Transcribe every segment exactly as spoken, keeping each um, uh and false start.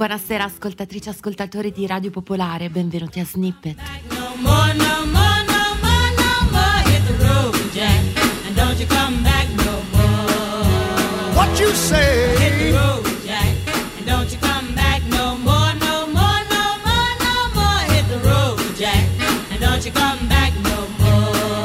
Buonasera ascoltatrici e ascoltatori di Radio Popolare, benvenuti a Snippet. No more, no more, no more, no more. Hit the road, Jack, and don't you come back no more. What you say? Hit the road, Jack, and don't you come back no more, no more, no more, no more. Hit the road, Jack, and don't you come back no more.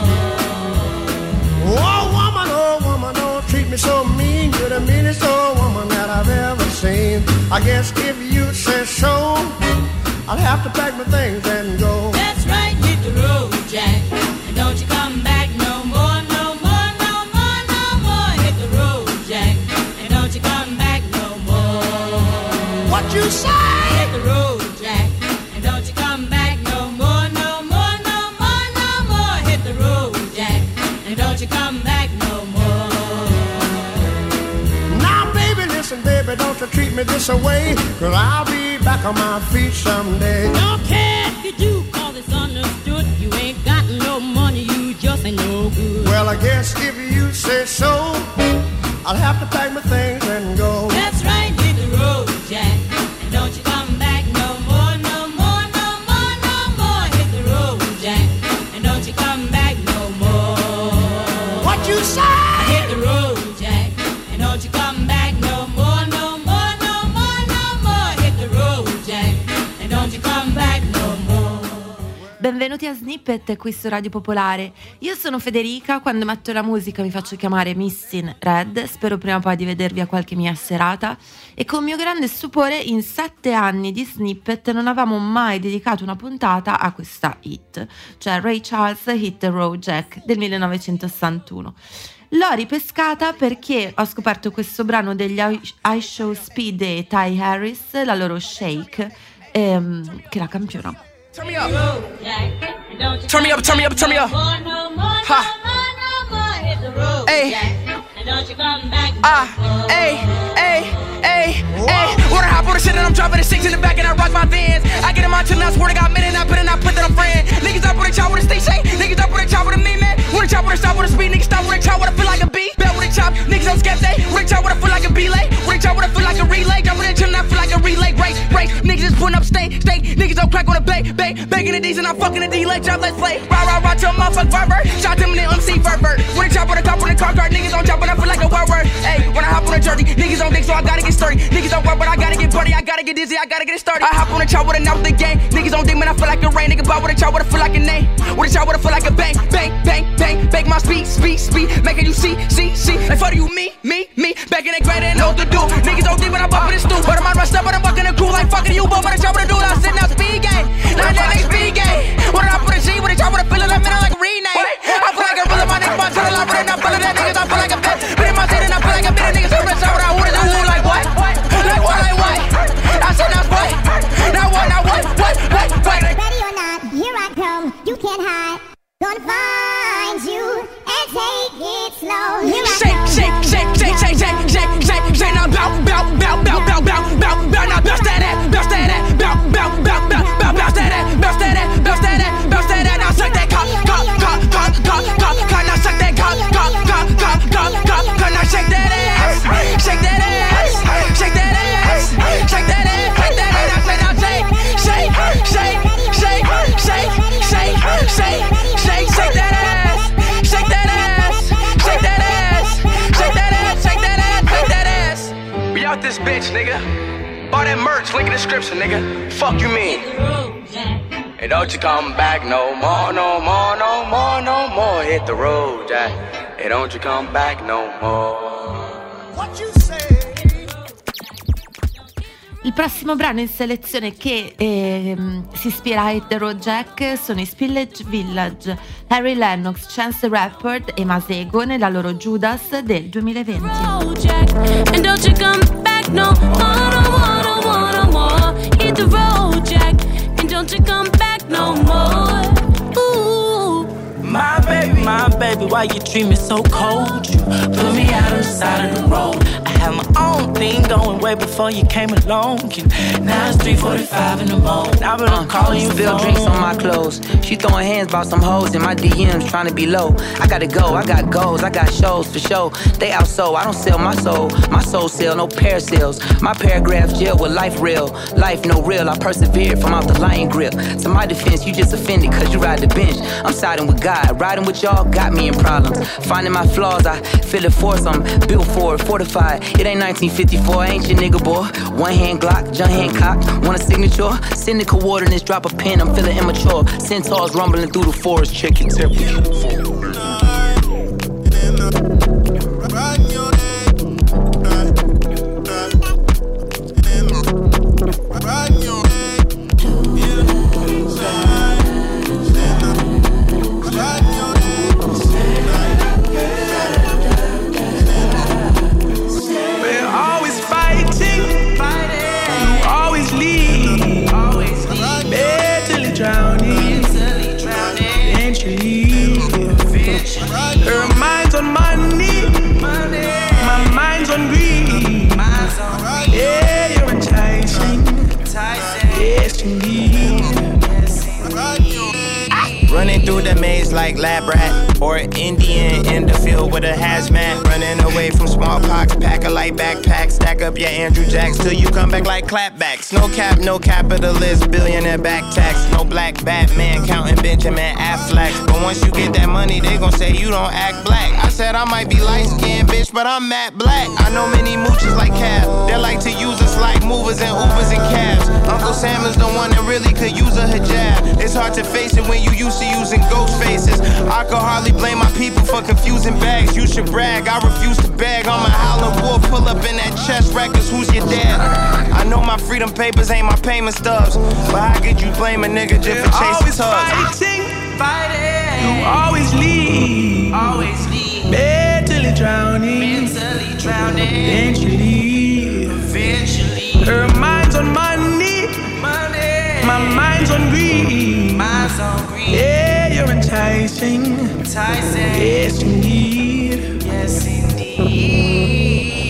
Oh woman, oh woman, don't treat me so mean. You're the meanest old woman that I've ever seen. I guess if you say so, I'll have to pack my things and go. That's right, hit the road, Jack, and don't you come back no more, no more, no more, no more. Hit the road, Jack, and don't you come back no more. What you say? Hit the road, Jack, and don't you come back no more, no more, no more, no more. Hit the road, Jack, and don't you come back no more. Now baby, listen baby, don't you treat me this away, 'cause I'll be back on my feet someday. Don't care if you do, 'cause it's understood. You ain't got no money, you just ain't no good. Well, I guess if you say so, I'll have to pack my things and go. That's right, hit the road, Jack, and don't you come back no more, no more, no more, no more. Hit the road, Jack, and don't you come back no more. What you say? Hit the road, Jack, and don't you come back no more, no more, no more, no more. Hit the road, Jack, and don't you come back no more. Benvenuti a Snippet qui su Radio Popolare. Io sono Federica, quando metto la musica mi faccio chiamare Missin Red, spero prima o poi di vedervi a qualche mia serata, e con mio grande stupore in sette anni di Snippet non avevamo mai dedicato una puntata a questa hit, cioè Ray Charles Hit the Road Jack del millenovecentosessantuno. L'ho ripescata perché ho scoperto questo brano degli I Show Speed e Ty Harris, la loro Shake, ehm, che la campiona. Turn me up. Turn me up, turn me up, turn me up. Ha. Hey. Ah, hey, hey, hey, hey. Wanna hop on the shit and I'm dropping the six in the back and I rock my Vans. I get in my till I swear to God, minute I put in, I put that I'm friend. Niggas up with a chop with a stick shake. Niggas up with a chop with a me man. Wanna chop with a stop with a speed. Niggas stop with a chop with a feel like a B. Bet with a chop. Niggas on skeptic. With a chop with a feel like a B-lay. With a chop with a feel like a relay. Jump with a chill and I feel like a relay. Race, race. Niggas just putting up steak, steak. Niggas don't crack on a bake, bake. Baking the D's and I'm fucking the D. Like drop, let's play. Rah, rah, rah, till motherfuck Verber. Shot them in the M C Verber. With a chop with a cop with a car card. Niggas on chop and I feel like a word word. Hey, when I hop on a jersey, niggas don't think so I gotta get sturdy. Niggas don't work, but I gotta get buddy. I gotta get dizzy, I gotta get it started. I hop on a chop with a out the game. Niggas don't think, man, I feel like a rain. Nigga ball with a chop with a feel like a name. With a chop with a feel like a bang, bang, bang, bang. Bang my speed, speed, speed. Making you see, see, see. Like for you, me, me, me. Back in the grade and know what to do. Niggas don't think when I'm bumping the stool. But I'm on rush up, but I'm bucking the crew. Like fucking you, but with a chop with a dude. I'm sitting out speed game. Now that nigga speed game. When I put a G with a chop with a feeling, I'm in like a rename. I feel like a real my nigga, my channel, I'm running. I feel like that niggas, I feel like a bitch. But in my city, I feel like a bitch. Niggas so rich, I would have who is like what? Like what, like what? I said now what? Now what, now what? What, what, what? Ready or not, here I come, you can't hide. Gonna find you and take it slow. Here I Shake, come. shake, shake, shake, shake, shake, shake, shake, shake. Now bounce, bounce, bounce, bounce, bounce, bounce, bounce, bounce. Now bounce that ass, bounce that ass, bounce, bounce, bounce, bounce, bounce, bounce that ass, bounce that ass, bounce that ass, bounce that ass. Now suck that cock, cock, cock, cock, cock, cock, cock. Now suck that cock, cock, cock, cock, cock, cock, cock. Now shake that ass, shake that ass, shake that ass, shake that ass, shake that ass. Now say, now shake, shake, shake, shake, shake, shake, shake, shake, shake that ass, shake that ass, shake that ass, shake that ass, shake that ass, shake that ass. We out this bitch, nigga. Buy that merch, link in the description, nigga. Fuck you mean? And don't you come back no more, no more, no more, no more. Hit the road, Jack. And don't you come back no more. What you say? Il prossimo brano in selezione che ehm, si ispira a Hit the Road Jack sono i Spillage Village, Harry Lennox, Chance the Rapper e Masego nella loro Judas del duemilaventi. Oh, Jack, and don't you come back no more, no more, no more, no more. Hit the road, Jack, and don't you come back no more. Ooh. My baby, my baby, why you treat me so cold? You put me out on the side of the road. I have my own wrong thing going way before you came along. And now it's three forty-five in the morning. Now but I'm calling you spill drinks on my clothes. She throwing hands about some hoes in my D Ms trying to be low. I gotta go, I got goals, I got shows for show. They out so I don't sell my soul. My soul sell, no pair sales. My paragraphs jail with life real. Life no real, I persevered from out the lion grip. To my defense, you just offended cause you ride the bench. I'm siding with God, riding with y'all got me in problems. Finding my flaws, I feel it force, I'm built for it, fortified. It ain't nineteen fifty-four, I ain't your nigga boy. One hand Glock, John Hancock, want a signature? Send the coordinates, drop a pen, I'm feeling immature. Centaurs rumbling through the forest, check your temperature. Her mind's on money, my mind's on greed. Yeah, you're enticing. Yes, indeed. Running through the maze like lab rat or an Indian in the field with a hazmat. Running away from smallpox, pack a light backpack. Stack up your Andrew Jacks till you come back like clapbacks. No cap, no capitalist, billionaire back tax. No black Batman counting Benjamin Affleck. But once you get that money, they gon' say you don't act black. I said I might be light-skinned, bitch, but I'm matte black. I know many mooches like Cab. They like to use us like movers and Ubers and cabs. Uncle Sam is the one that really could use a hijab. It's hard to face it when you used to using ghost faces. I could hardly blame my people for confusing bags. You should brag, I refuse to beg. I'm a howling wolf, pull up in that chest records. Who's your dad? I know my freedom papers ain't my payment stubs, but how could you blame a nigga just for chasing tugs? Fighting, fighting. You always lead, always lead. Mentally drowning, mentally drowning. Eventually, eventually. Her mind's on money, money. My mind's on greed, mind's on greed. Yeah, you're enticing, enticing. Yes, indeed. Yes, indeed.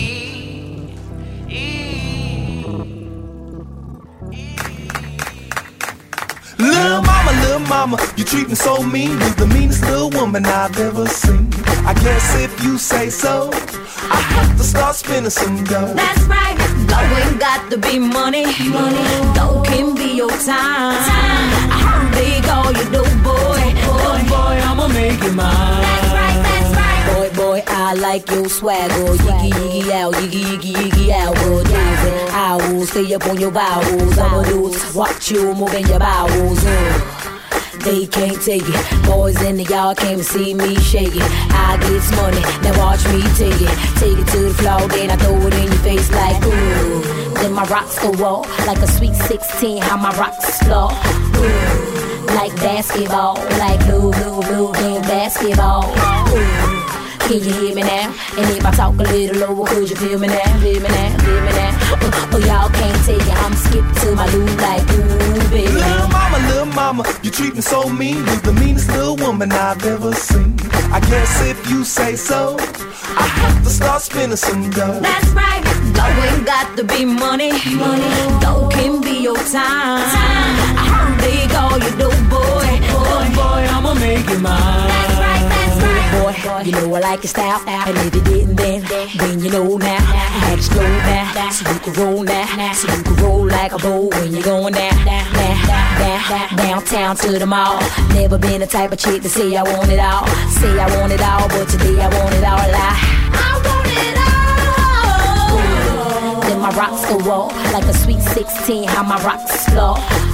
Little mama, little mama, you treat me so mean. You're the meanest little woman I've ever seen. I guess if you say so, I have to start spending some dough. That's right, dough ain't got to be money. Money, dough can be your time. time. I heard they call you dope boy. Dope boy, I'ma make you mine. That's right, that's right. Boy, boy, I like your swagger. Yiggy, yiggy out, yiggy, yiggy, yiggy out. Good dancing, I will stay up on your bowels. I'ma do is watch you moving your bowels. Uh. They can't take it. Boys in the yard came to see me shake it. I get money, now watch me take it. Take it to the floor, then I throw it in your face like ooh. Then my rocks go off like a sweet sixteen. How my rocks flow, ooh. Like basketball, like blue, blue, blue, game basketball. Ooh. Can you hear me now? And if I talk a little lower, could you feel me now? Feel me now? Feel me now? Uh, oh, y'all can't take it. I'm skipping to my dude like ooh, baby. Little mama, little mama, you treat me so mean. You're the meanest little woman I've ever seen. I guess if you say so, I have to start spending some dough. That's right, dough ain't got to be money. Money, dough can be your time. time. I heard they call you dope boy. Dope boy, I'ma make you mine. That's right, that's right. Boy, you know I like your style, and if you didn't then, then you know now. I had to slow now, so you can roll now, so you can roll like a bow when you're going down, down, down, downtown to the mall. Never been the type of chick to say I want it all, say I want it all, but today I want it all. I, I want it all. Ooh. Then my rocks go off like a sweet sixteen. How my rocks flow,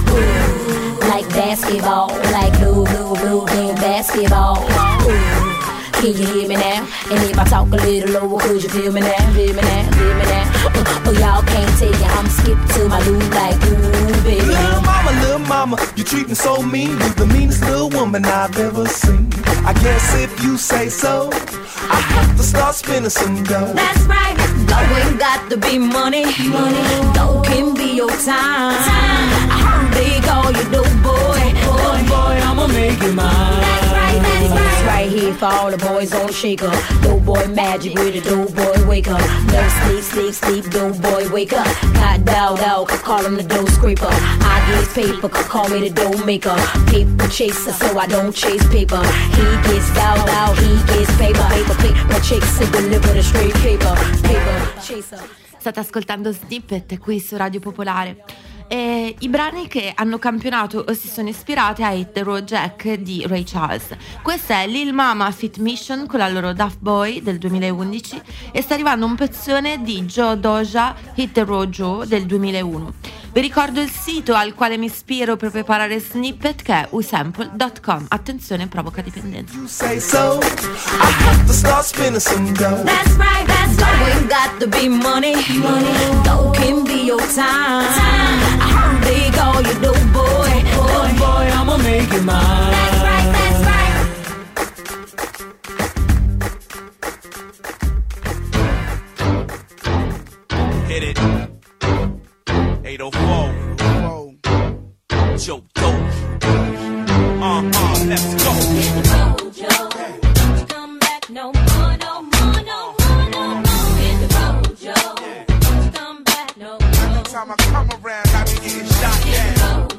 ooh. Like basketball, like blue, blue, blue, game basketball. Ooh. Can you hear me now? And if I talk a little lower, could you feel me now? Feel me now? Feel me now? Uh, oh, y'all can't take it. I'm skipping to my loop like ooh, baby. Little mama, little mama, you treat me so mean. You're the meanest little woman I've ever seen. I guess if you say so, I have to start spending some dough. That's right, dough ain't got to be money. Money, dough can be your time. time. I heard they call you dope boy. Dope boy, I'ma make you mine. That's right, that's This right here for all the boys on the shaker. Dope boy magic with a dope boy wake up. No sleep, sleep, sleep, dope boy wake up. Got dowd out, could call him the dough scraper. I get paper, could call me the dough maker. Paper chaser, so I don't chase paper. He gets dowd out, he gets paper. Paper, paper chaser, deliver the straight paper. Paper chaser. State ascoltando Snippet qui su Radio Popolare. E i brani che hanno campionato o si sono ispirati a Hit the Road Jack di Ray Charles. Questa è Lil Mama Fit Mission con la loro Daft Boy del duemilaundici e sta arrivando un pezzone di Joe Doja, Hit the Road Joe del duemilauno. Vi ricordo il sito al quale mi ispiro per preparare Snippet, che è usample punto com. Attenzione, provoca dipendenza. That's right, that's right. We got to be money. Money. Dough can be your time. time. I heard they call you dope boy. Dope boy, I'ma make it mine. That's right, that's right. Hit it. eight oh four. Joe Dope. Uh uh, let's go. Hit the road, Joe. Come back no more, no more, no more, no more. Hit the road, Joe. Come back no more. Every time I come around, I be getting shot down. Hit the road,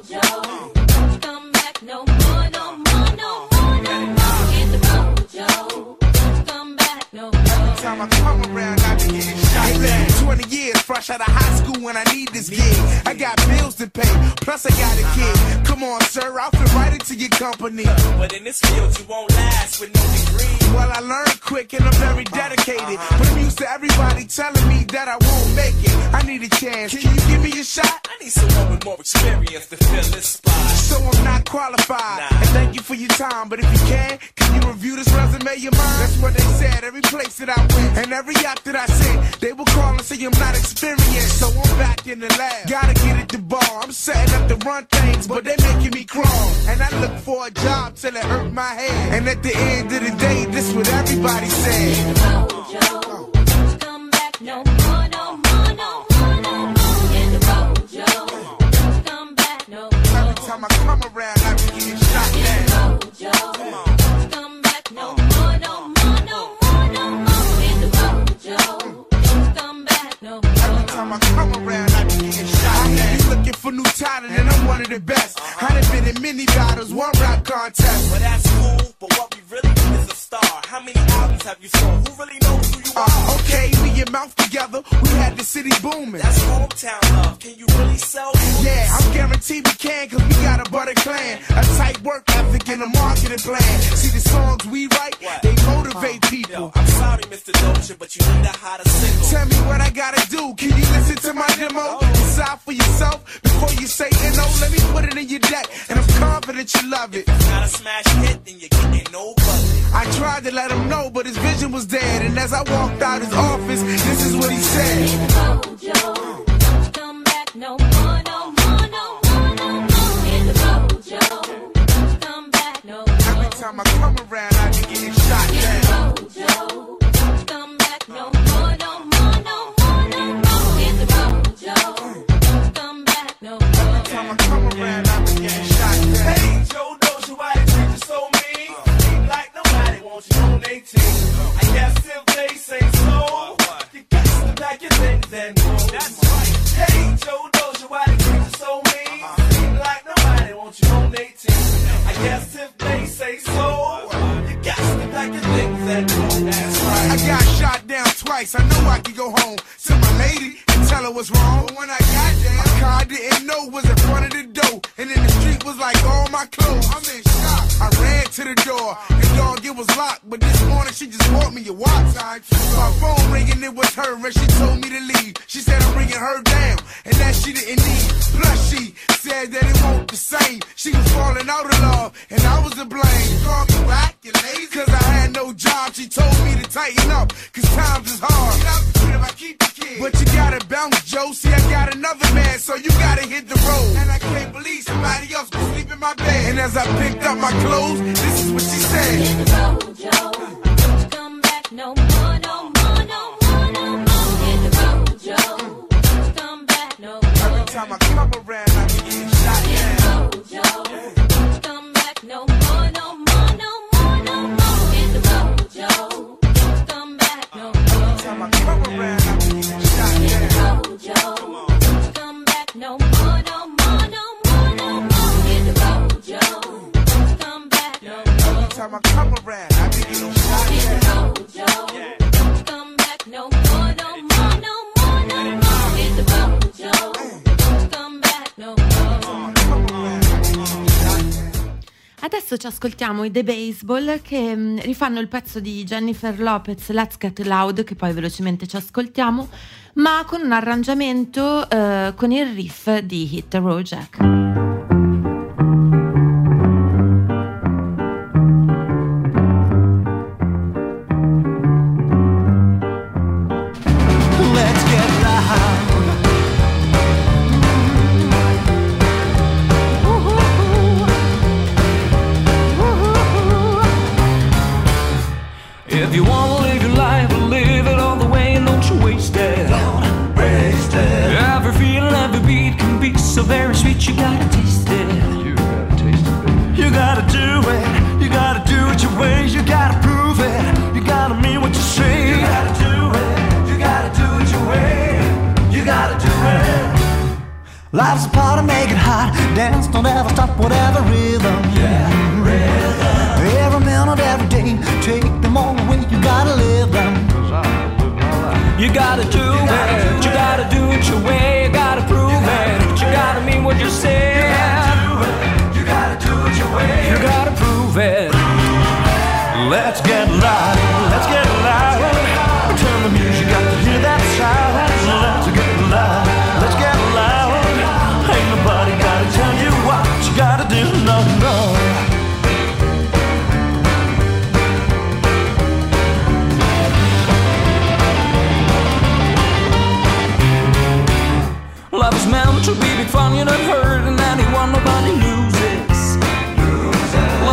Joe. Come back no more, no more, no more, no more. Hit the road, Joe. Come back no more. Every time I come around, I be getting shot down. twenty years fresh out of high school when I need this gig. I got bills to pay, plus I got a kid. Come on, sir, I'll fit right into your company. But in this field, you won't last with no degree. Well, I learned quick and I'm very dedicated. But I'm used to everybody telling me that I won't make it. I need a chance. Can you give me a shot? I need someone with more experience to fill this spot. So I'm not qualified. Nah. And thank you for your time. But if you can, can you review this resume of mine? That's what they said every place that I went. And every yacht that I sent, they will call and say I'm not experienced. So I'm back in the lab. Gotta get at the bar. I'm setting up to run things, but they making me crawl. And I look for a job till it hurt my head. And at the end of the day, this what everybody said. Hit the road, Joe. Come back no more, no more, no more, no more. Hit the road, Joe. Come back no more. Every time I come around, I be getting shot down. Hit the road, Joe. Come back no more, no more, no more, no more. Hit the road, Joe. Come back no more. Every time I come around, I be getting shot down. You looking for new talent, and I'm one of the best. I done been in many battles, one rap contest. Well, that's cool, but what we really need is a star. How many albums have you sold? Who really knows who you are? Uh, okay, me and Mouth together, we had the city booming. That's hometown love. Can you really sell? Yeah, I'm guaranteed we can, cause we got a butter clan. A tight work ethic and a marketing plan. See the songs we write, what? They motivate uh, people. Yo, I'm sorry, Mister Doja, but you need a hotter single. Tell me what I gotta do. Can you listen to my demo? Decide for yourself before you say N O. Let me put it in your deck, and I'm confident you love it. If it's not a smash hit, then you're getting no budget. I tried to let him know, but his vision was dead. And as I walked out his office, this is what he said. Hit the road, Joe. Come back no more, no more, no more, no more. Hit the road, Joe. Come back no more. Every time I come around, I be getting shot down. Hit the road, Joe. Come back no more, no more, no more, no more. Hit the road, Joe. Come back no more. Every time I come around, I be getting shot down. Hey, Joe Doja, why they treat you so mean? Ain't like nobody wants you on their team. I guess if they say so, you got to pack your things and go. That's right. Hey, Joe Doja, why they treat you so mean? Ain't like nobody wants you on their team. I guess if they say so, you got to pack your things and go. That's right. I got shot down twice. I know I could go home to my lady and tell her what's wrong. But when I got there, my car I didn't know was in front of the door. And in the street was like all my clothes. I'm in shock. I ran to the door, and dog, it was locked. But this morning she just bought me a watch. My phone ringing, it was her, and she told me to leave. She said I'm bringing her down, and that she didn't need. Plus she said that it won't the same. She was falling out of love, and I was to blame. She called me whack and lazy, cause I had no job. She told me to tighten up, cause times is hard. I keep the kid. But you gotta bounce, Joe. See, I got another man, so you gotta hit the road. And I can't believe somebody else could sleep in my bed. And as I picked up my clothes, this is what she said. Hit the road, Joe. Come back no more, no more, no more, no more. Hit the road, Joe. Come back no more. Every time I come around, I be getting shot down. Hit the road, Joe. Come back no more, no more, no more, no adesso ci ascoltiamo i The Baseball che mh, rifanno il pezzo di Jennifer Lopez, Let's Get Loud, che poi velocemente ci ascoltiamo, ma con un arrangiamento eh, con il riff di Hit the Road Jack. If you wanna live your life, live it all the way and don't you waste it. Don't waste it. Every feeling, every beat can be so very sweet. You gotta taste it. You gotta taste it, baby. You gotta do it. You gotta do it your way. You gotta prove it. You gotta mean what you say. You gotta do it. You gotta do it your way. You gotta do it. Life's a party, make it hot. Dance, don't ever stop, whatever rhythm. Yeah, rhythm. Every minute, every day, take them all away. You gotta live them. You gotta do it. You gotta do it your way. You gotta prove it. You gotta mean what you say. You gotta do it. You gotta do it your way. You gotta prove it. Let's get loud. Let's get loud. Turn the music up to hear that sound. Let's get loud. Let's get loud. Ain't nobody gotta tell you what you gotta do. No, no. Love is meant to be big fun, you're not hurting anyone, nobody loses.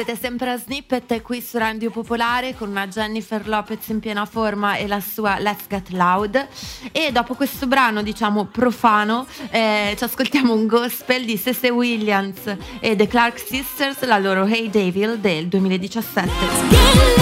Siete sempre a Snippet qui su Radio Popolare con una Jennifer Lopez in piena forma e la sua Let's Get Loud. E dopo questo brano, diciamo profano, eh, ci ascoltiamo un gospel di Cece Williams e The Clark Sisters, la loro Hey Devil del duemiladiciassette.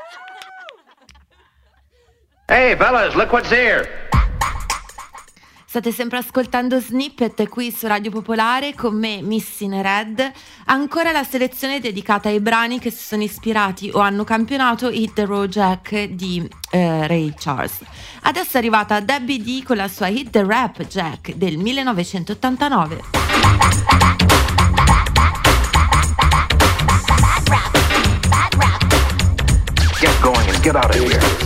Hey, fellas, look what's here. State sempre ascoltando Snippet qui su Radio Popolare con me, Missing Red. Ancora la selezione dedicata ai brani che si sono ispirati o hanno campionato Hit the Road Jack di eh, Ray Charles. Adesso è arrivata Debbie D con la sua Hit the Rap Jack del millenovecentottantanove. Get going and get out of here.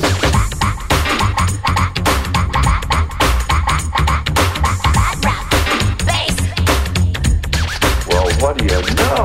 What do you know?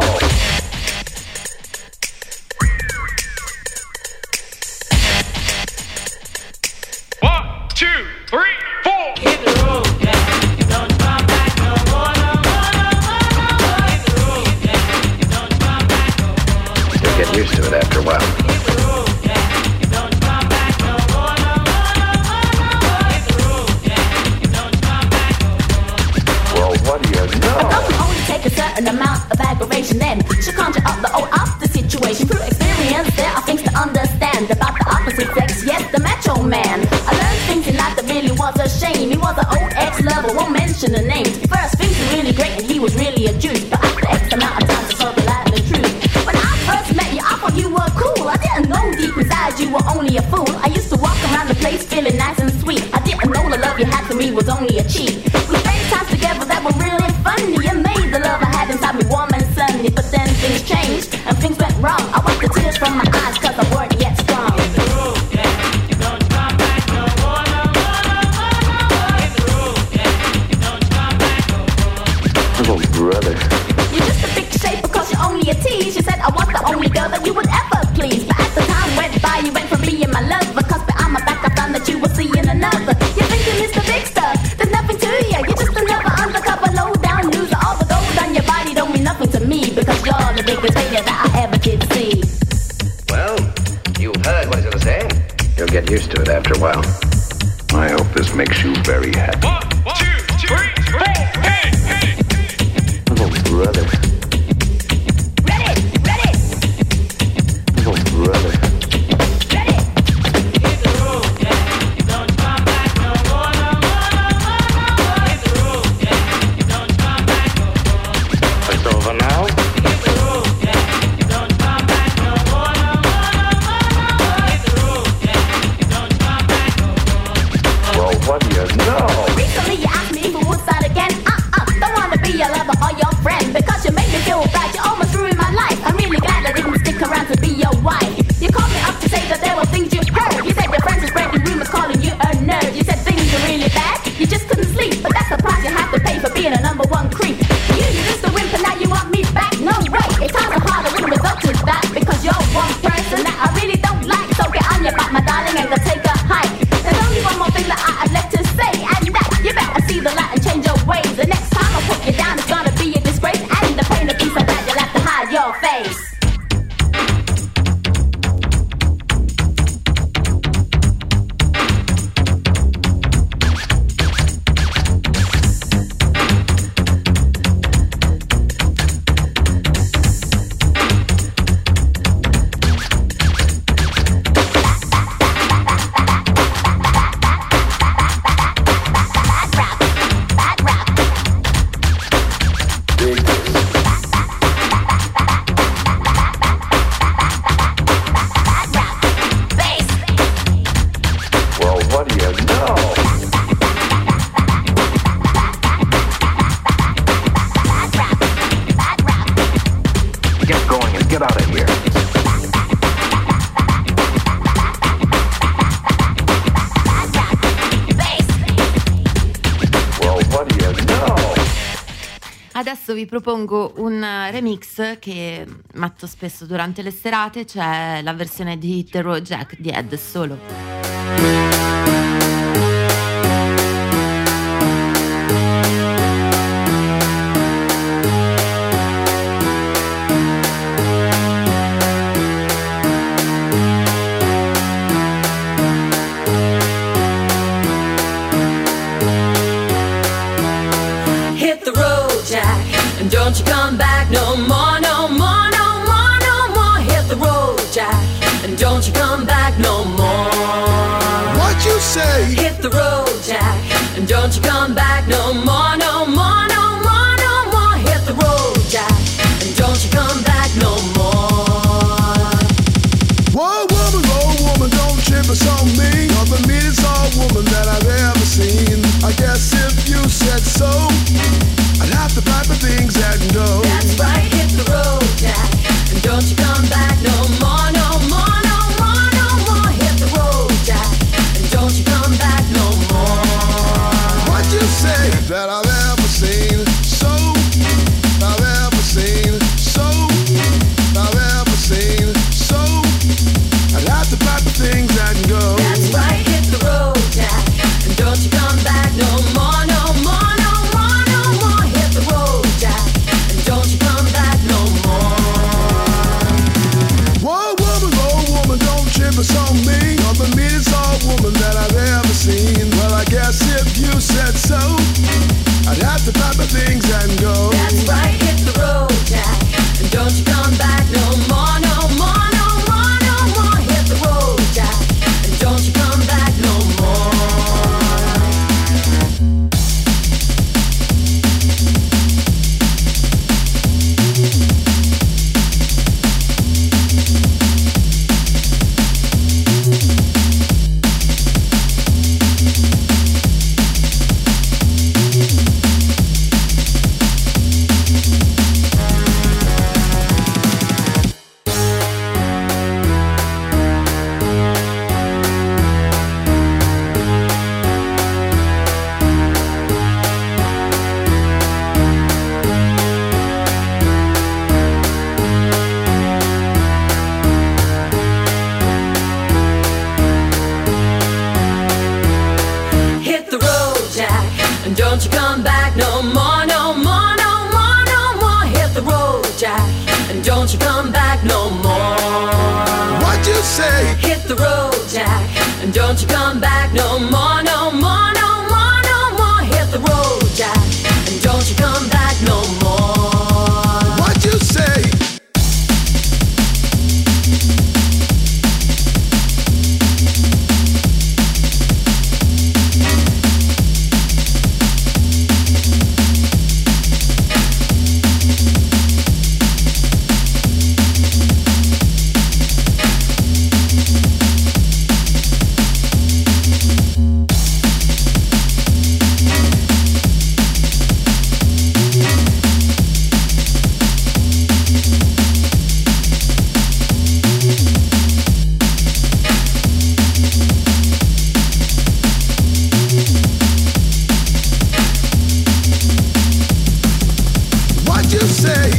One, two, three, four. Hit the road, Jack. Don't come back no more, no more, no more, no more. Hit the road, Jack. Don't come back no more. You'll get used to it after a while. Hit the road, Jack. Don't come back no more, no more, no more, no more. Hit the road, Jack. Don't come back no more. Well, what do you know? I can only take a certain amount of aggravation, then she'll conjure up the old up the situation. Through experience, there are things to understand about the opposite sex. Yes, the macho man. I learned things in life that really was a shame. He was an old ex-lover, won't mention the names. First, things were really great and he was really a juice. But after X amount of time, to sort of lie the truth. When I first met you, I thought you were cool. I didn't know deep inside you were only a fool. I used to walk around the place feeling nice and sweet. I didn't know the love you had for me was only a cheat. We spent times together that were really funny. You made the love I had inside me warm and sunny. But then things changed and things went wrong. I wiped the tears from my eyes cause I weren't yet strong. Hit the road, Jack. Don't come back no more, no more, no more, no more. Hit the road, Jack. Don't come back no more. Oh, brother. You're just a big shape because you're only a tease. You said I was the only girl that you would ever please. But as the time went by, you went from being my lover. Cause behind my back I found that you were seeing another. You're thinking it's the big stuff. There's nothing to you. You're just another undercover low down loser. All the gold on your body don't mean nothing to me. Because you're the biggest failure that I ever did see. Well, you've heard what he's gonna say. You'll get used to it after a while. I hope this makes you very happy. One, two, three, four. Hey, hey. Oh, brother. Ready, ready, Oh, brother. ready. Hit the road, Jack. Don't come back no more, no more, no more, no more. Hit the road, Jack. Don't come back no more. It's over now? Hit the road, Jack. Don't come back no more, no more, no more, no more. Hit the road, Jack. Don't come back no more. Well, what do you know? Recently you asked me if I would start again. Uh-uh, don't wanna be your lover or your friend. Because you made me feel bad, you almost ruined my life. I'm really glad I didn't stick around to be your wife. You called me up to say that there were things you heard. You said your friends were spreading rumors calling you a nerd. You said things were really bad, you just couldn't sleep. But that's the price you have to pay for being a number one creep. You, you're just a wimp and now you want me back? No way, it's times are harder when the result is that. Because you're one person that I really don't like. So get on your back, my darling, and go take a hike. There's only one more thing that I, I'd left to say, and that you better see the light and change your ways. The next time I put you down, it's gonna be a disgrace. And the pain will be so bad you'll have to hide your face. Well, what do you know? Get going and get out of here. Well, what do you know? Adesso vi propongo un remix che matto spesso durante le serate, cioè la versione di Hit the Road Jack di Ed Solo. Hit the road, Jack, and don't you come back no more, no more, no more, no more. Hit the road, Jack, and don't you come back no more. What you say? Hit the road, Jack, and and don't you come back no more, no more, no more, no more. Hit the road, Jack, and don't you come back no more. Whoa, woman, oh woman, don't trip us on me. You're the meanest old woman that I've ever seen. I guess if you said so, I'd have to pack the things and go. That's right, hit the road, Jack, and don't you come back no more, no more, no more, no more. Hit the road, Jack, and don't you come back no more. What you say that I've ever seen? So I've ever seen. So I've ever seen. So I'd have to pack the things and go. That's right, hit the road, Jack, and don't you come back no more, no more, no more, no more. Hit the road, Jack, and don't you come back no more. Whoa, woman, oh woman, don't trip us on me. You're the meanest old woman that I've ever seen. Well, I guess if you said so, I'd have to pack my things and go. That's right, hit the road, Jack, and don't you come back no more, no more, no more, no more. Hit the road, Jack, and don't you come back no more. Hit the road, Jack, and don't you come back no more, no more, no more, no more. Hit the road, Jack, and don't you come back no more. What you say? Hit the road, Jack, and don't you come back no more, no more, no more, no more. Hit the road, Jack, and don't you come back no more. What you say? What you say?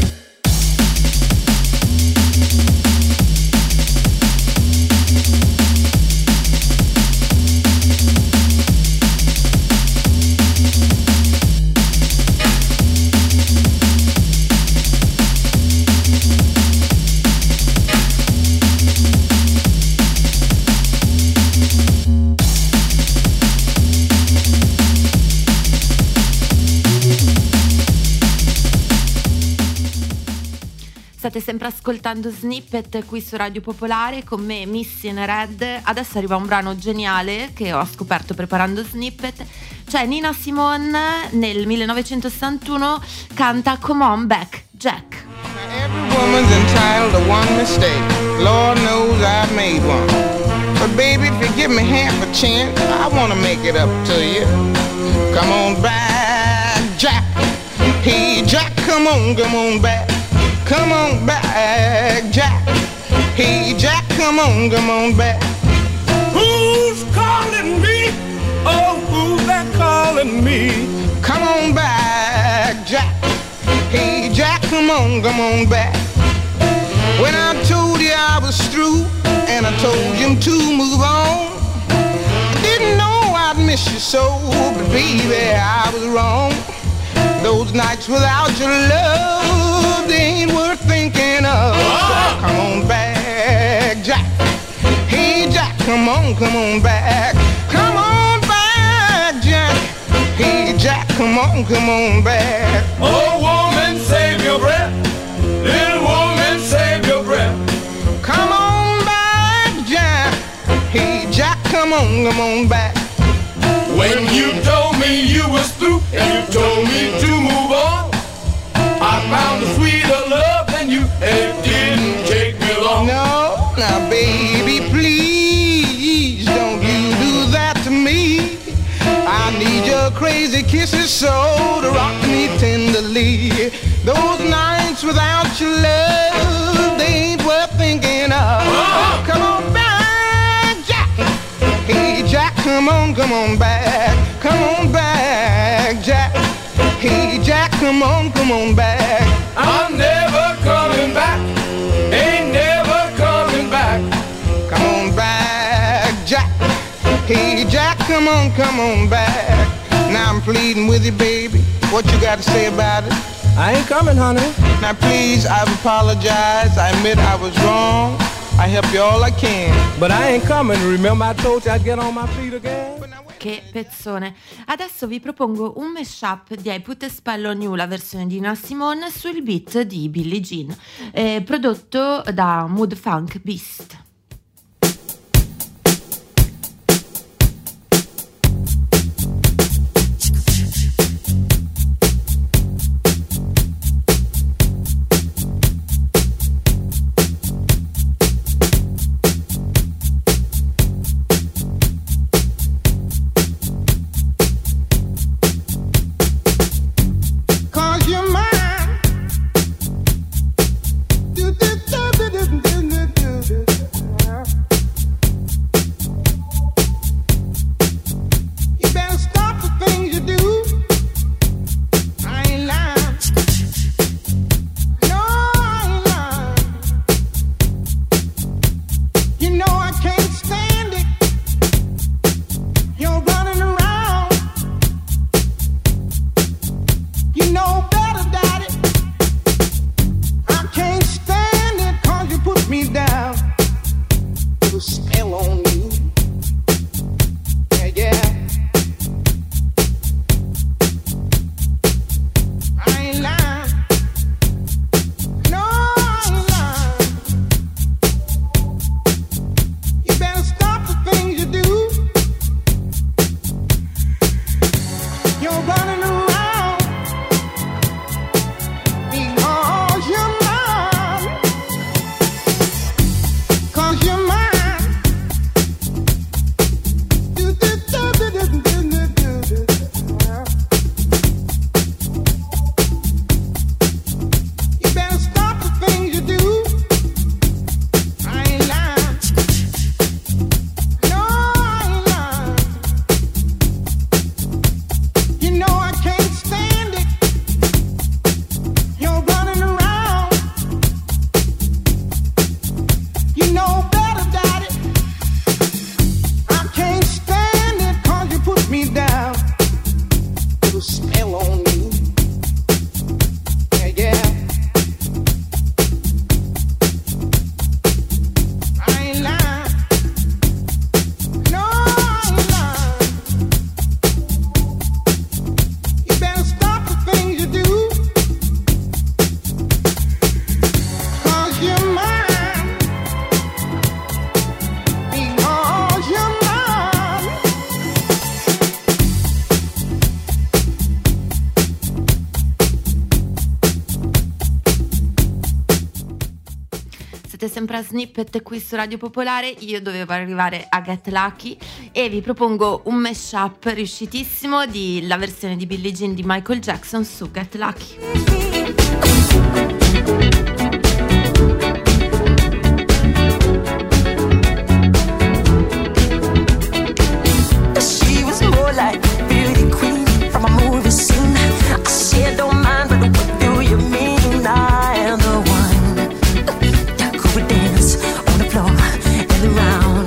State sempre ascoltando Snippet qui su Radio Popolare con me, Missing Red. Adesso arriva un brano geniale che ho scoperto preparando Snippet. Cioè Nina Simone nel millenovecentosessantuno canta Come On Back, Jack. Every woman's entitled to one mistake. Lord knows I've made one. But baby, if you give me half a chance, I wanna make it up to you. Come on back, Jack. Hey, Jack, come on, come on back. Come on back, Jack. Hey, Jack, come on, come on back. Who's calling me? Oh, who's that calling me? Come on back, Jack. Hey, Jack, come on, come on back. When I told you I was through, and I told you to move on, I didn't know I'd miss you so, but baby, I was wrong. Those nights without your love, they ain't worth thinking of. So come on back, Jack. Hey, Jack, come on, come on back. Come on back, Jack. Hey, Jack, come on, come on back. Oh, woman, save your breath. Little woman, save your breath. Come on back, Jack. Hey, Jack, come on, come on back. When you told me you was through and you told me to move on, I found a sweeter love than you. It didn't take me long. No, now baby, please don't you do that to me. I need your crazy kisses so to rock me tenderly. Those nights without your love, they ain't worth thinking of. Oh, come on back, Jack. Hey, Jack, come on, come on back. Come on back, Jack. Hey, Jack, come on, come on back. I'm never coming back. Ain't never coming back. Come on back, Jack. Hey, Jack, come on, come on back. Now I'm pleading with you, baby. What you got to say about it? I ain't coming, honey. Now please, I've apologized. I admit I was wrong. I help you all I can. But I ain't coming. Remember I told you I'd get on my feet again? Che pezzone. Adesso vi propongo un mashup di I Put a Spell on You, la versione di Nina Simone, sul beat di Billie Jean, eh, prodotto da Mood Funk Beast. Sempre a Snippet qui su Radio Popolare. Io dovevo arrivare a Get Lucky e vi propongo un mashup riuscitissimo di la versione di Billie Jean di Michael Jackson su Get Lucky. She was more like beauty queen from a movie scene. I said don't mind, but what do you mean? I am the one who would dance on the floor and around.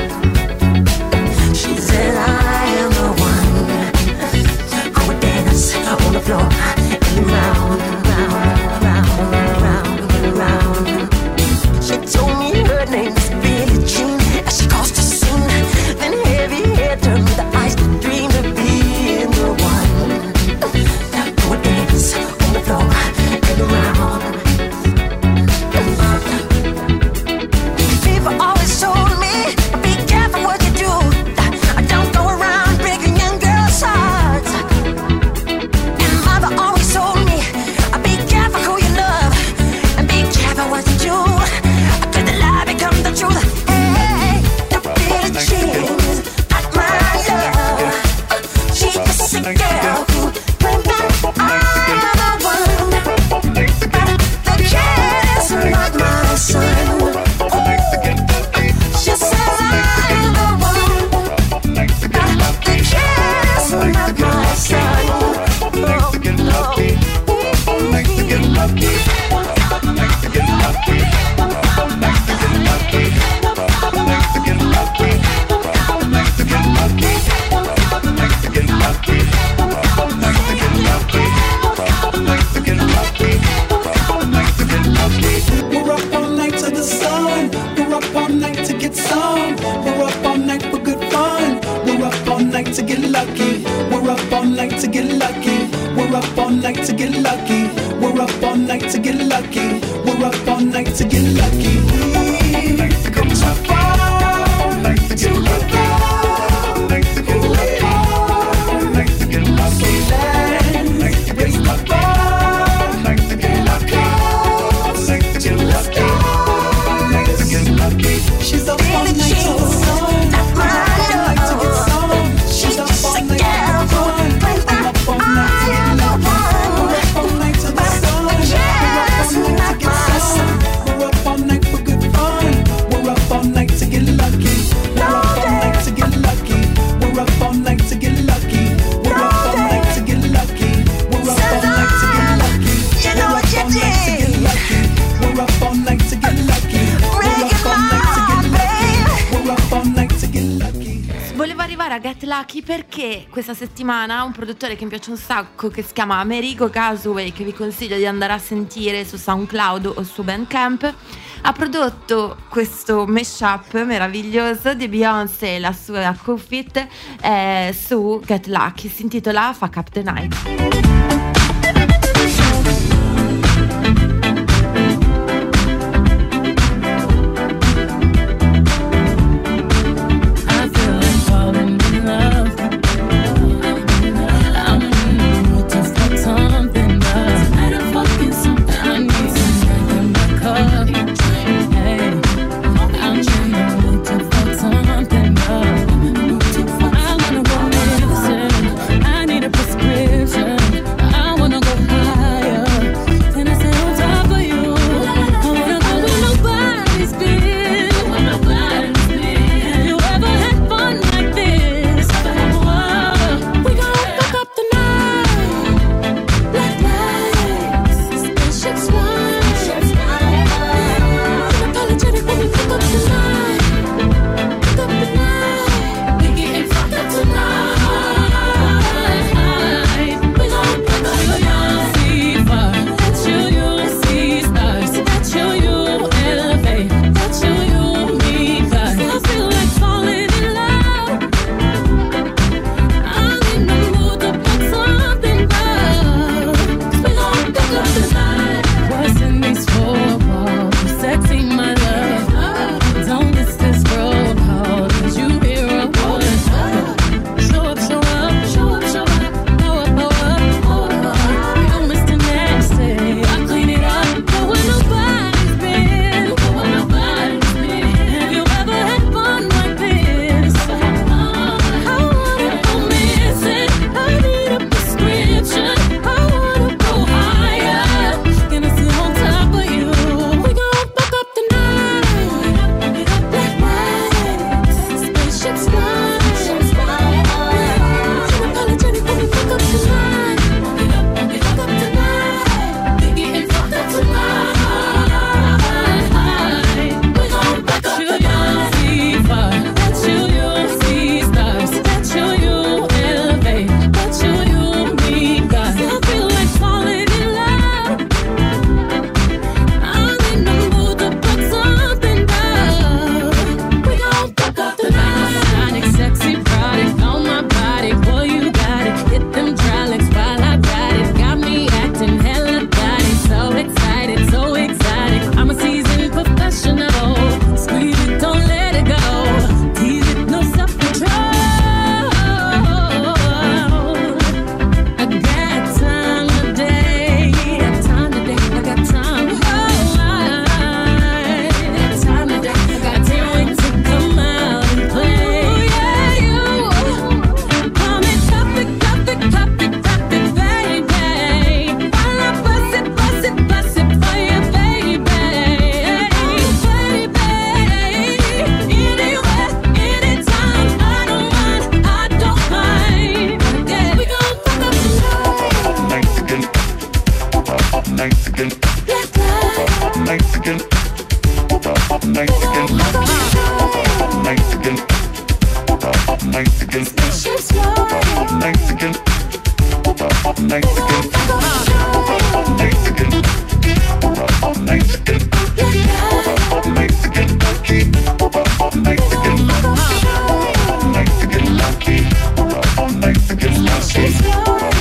She said I am the one who would dance on the floor and around, round, round, round. night to get lucky. We're up all night to get lucky. We're up all night to get lucky. We're up all night to get lucky. We've come too far to let go. We've come all night to get lucky. Let's raise the bar. To get lucky. To get lucky. She's up all night to get some. Up all night to get some. She's up all night to get fun. I'm up all night to get lucky. We're up all night to the sun. We're up all night to get some. We're up all night for good fun. We're up all night to get lucky. We're up all night to get lucky. We're up all night to get lucky. We're up all night to get lucky. We're up all night to get lucky. We're up all night to get lucky. We're up all night to get lucky. We're up all night to get lucky. We're up all night to get lucky. Volevo arrivare a Get Lucky perché questa settimana un produttore che mi piace un sacco, che si chiama Amerigo Casaway, che vi consiglio di andare a sentire su SoundCloud o su Bandcamp, ha prodotto questo mashup meraviglioso di Beyoncé e la sua co-fit eh, su Get Lucky. Si intitola Fuck Up the Night. Mexican,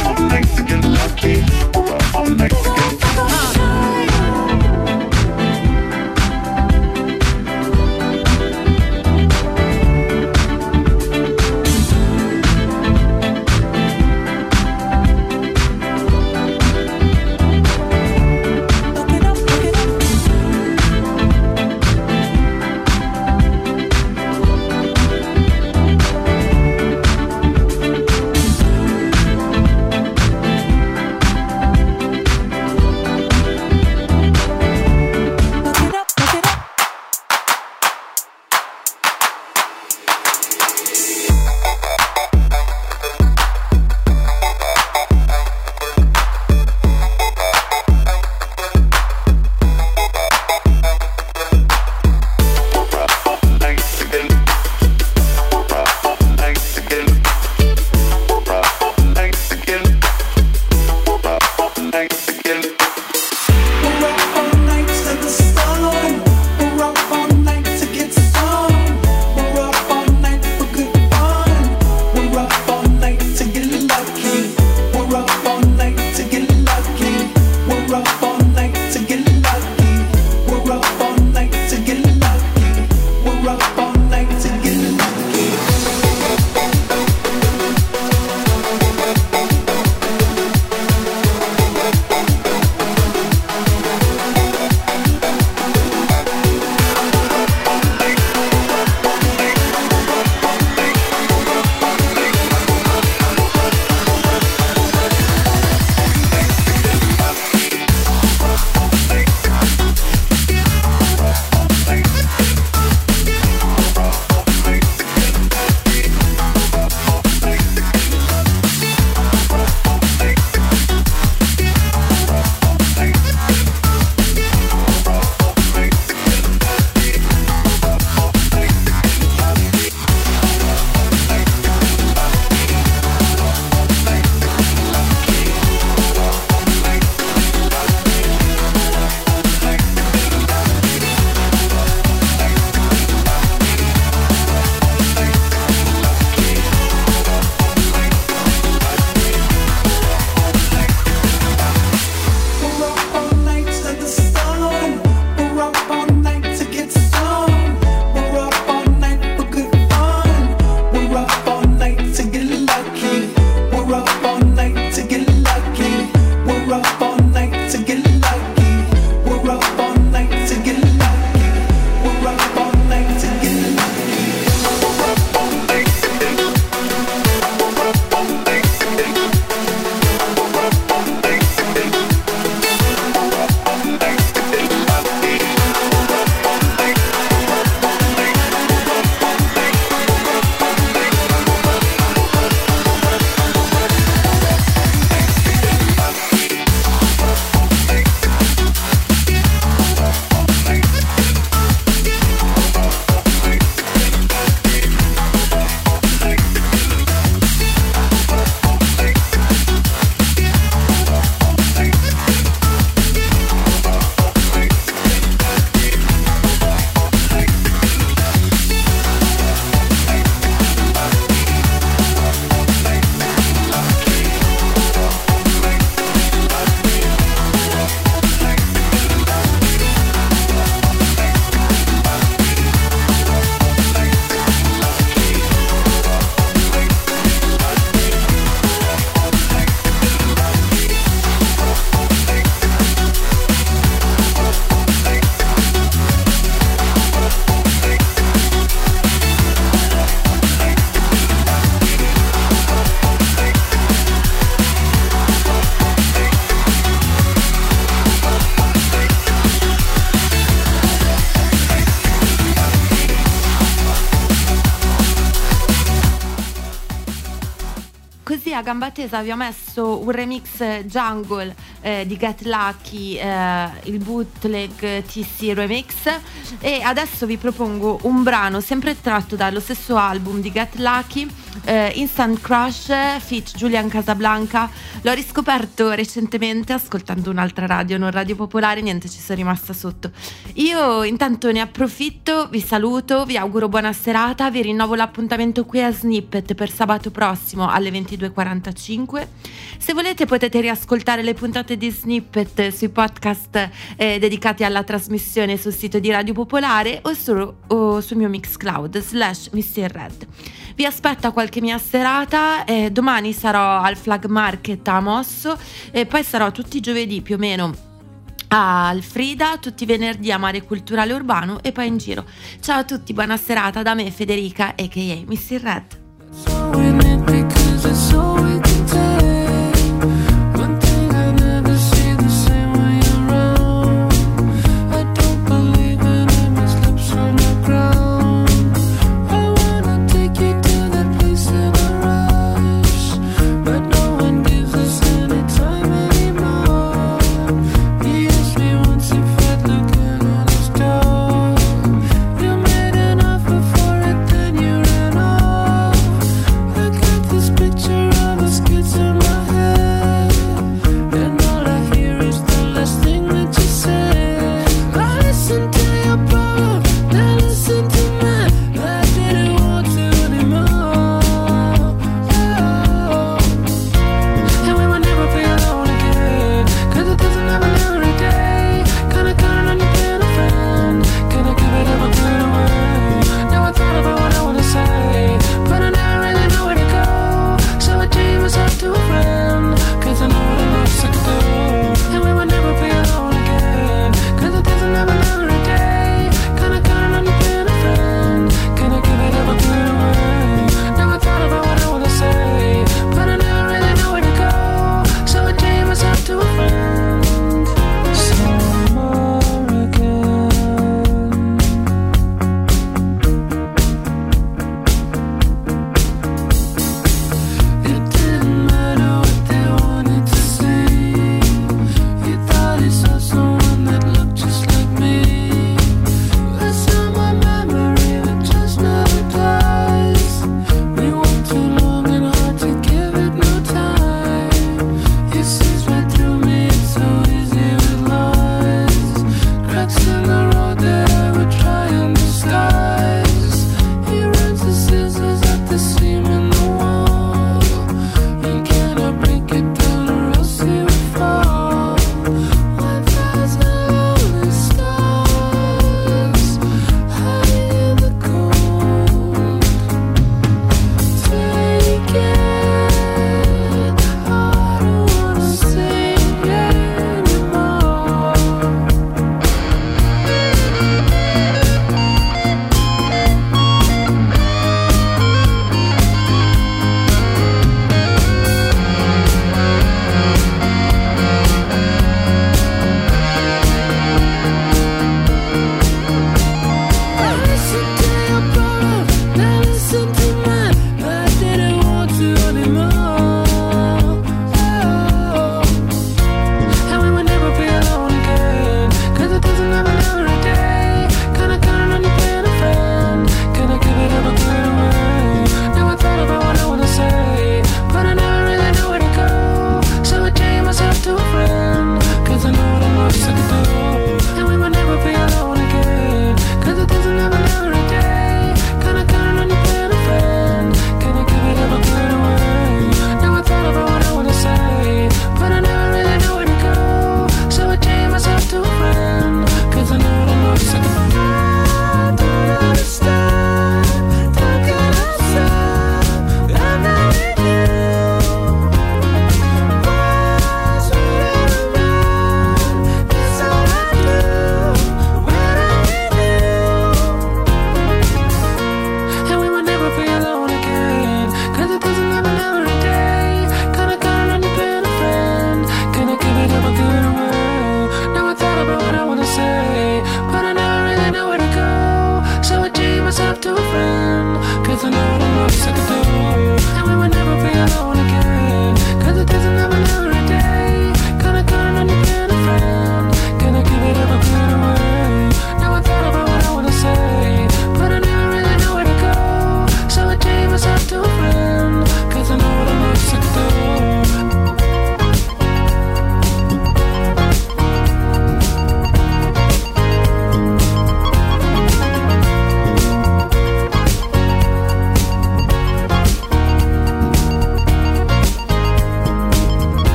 a gamba tesa vi ho messo un remix jungle eh, di Get Lucky, eh, il bootleg T C Remix, e adesso vi propongo un brano sempre tratto dallo stesso album di Get Lucky, eh, Instant Crush feat Julian Casablanca. L'ho riscoperto recentemente ascoltando un'altra radio, non Radio Popolare, niente, ci sono rimasta sotto. Io intanto ne approfitto, vi saluto, vi auguro buona serata, vi rinnovo l'appuntamento qui a Snippet per sabato prossimo alle ventidue e quarantacinque. Se volete potete riascoltare le puntate di Snippet sui podcast eh, dedicati alla trasmissione sul sito di Radio Popolare o, su, o sul mio Mixcloud slash mister Red. Vi aspetto a qualche mia serata, eh, domani sarò al Flag Market a Mosso e poi sarò tutti i giovedì più o meno al Frida, tutti i venerdì a Mare Culturale Urbano e poi in giro. Ciao a tutti, buona serata da me Federica a k a. mister Red.